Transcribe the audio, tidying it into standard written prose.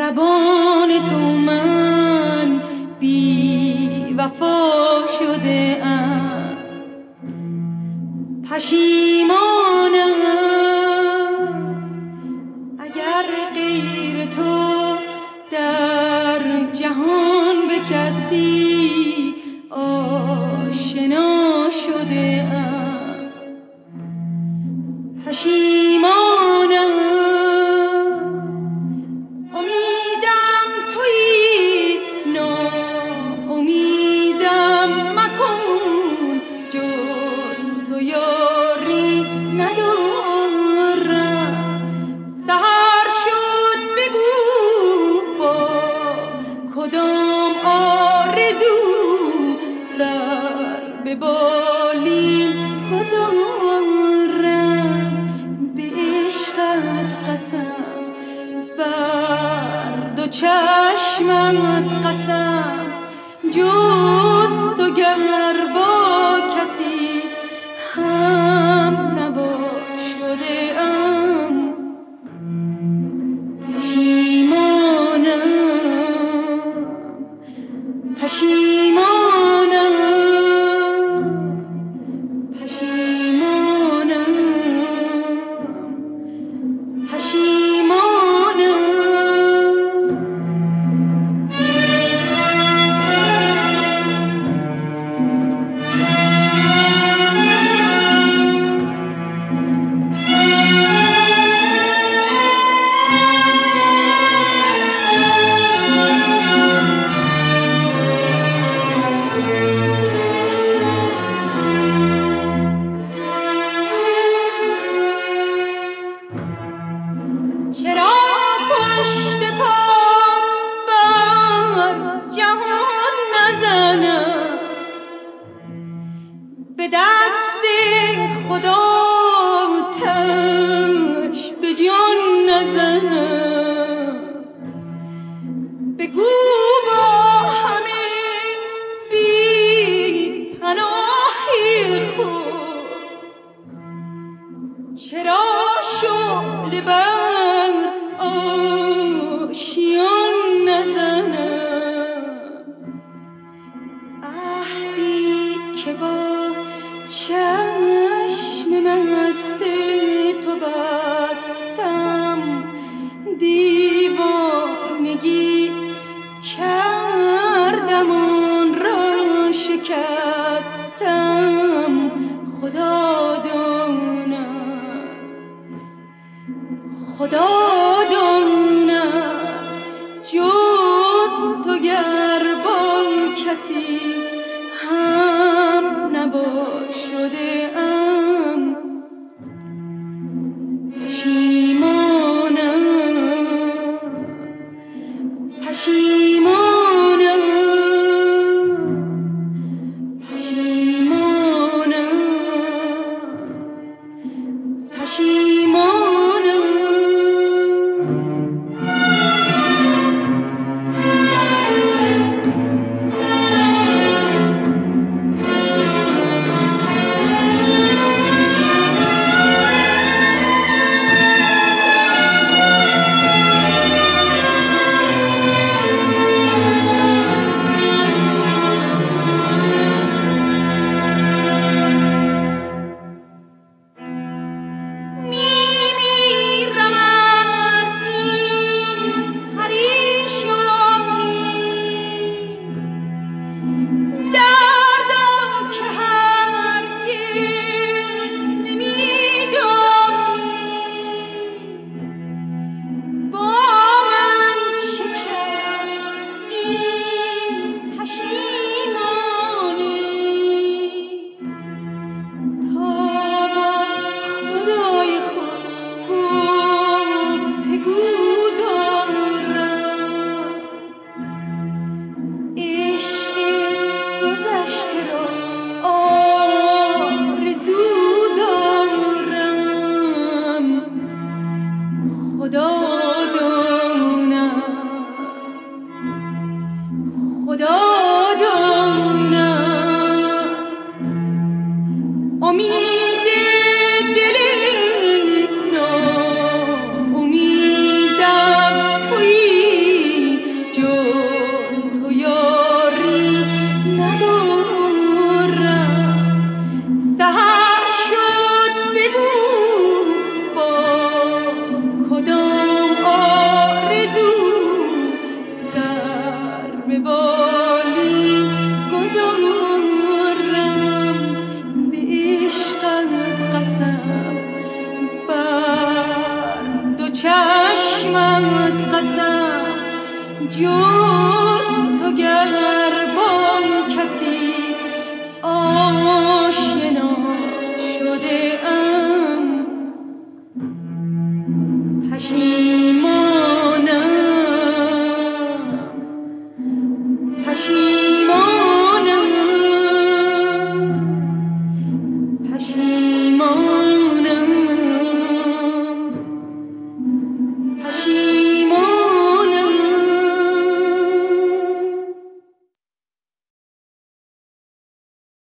زبان تو من بی وفا شده ام، پشیمانم اگر غیر تو در جهان به کسی آشنا شده ام، پشیمانم امیدم تویی ناامیدم مکن، جز تو یاری ندارم. سحر شد بگو با کدام آرزو سر به بالین گذارم. به عشقت قسم بر دو چشمت قسم، جز تو گر با کسی هم نباشده ام، پشیمانم پشیمانم پشیمانم پشیمانم. چرا پشت پا بر جهان نزنم، به دست خدا آتش به جان نزنم. بگو با همین بی پناهی خود چرا شعله بر آشیان نزنم. عهدی که با چشم مست تو بستم، دیوانگی کردم آن را شکستم. خدا داند جز تو گر با کسی هم نباشده ام، پشیمانم پشیمانم پشیمانم پشیمانم. کسم جز تو گر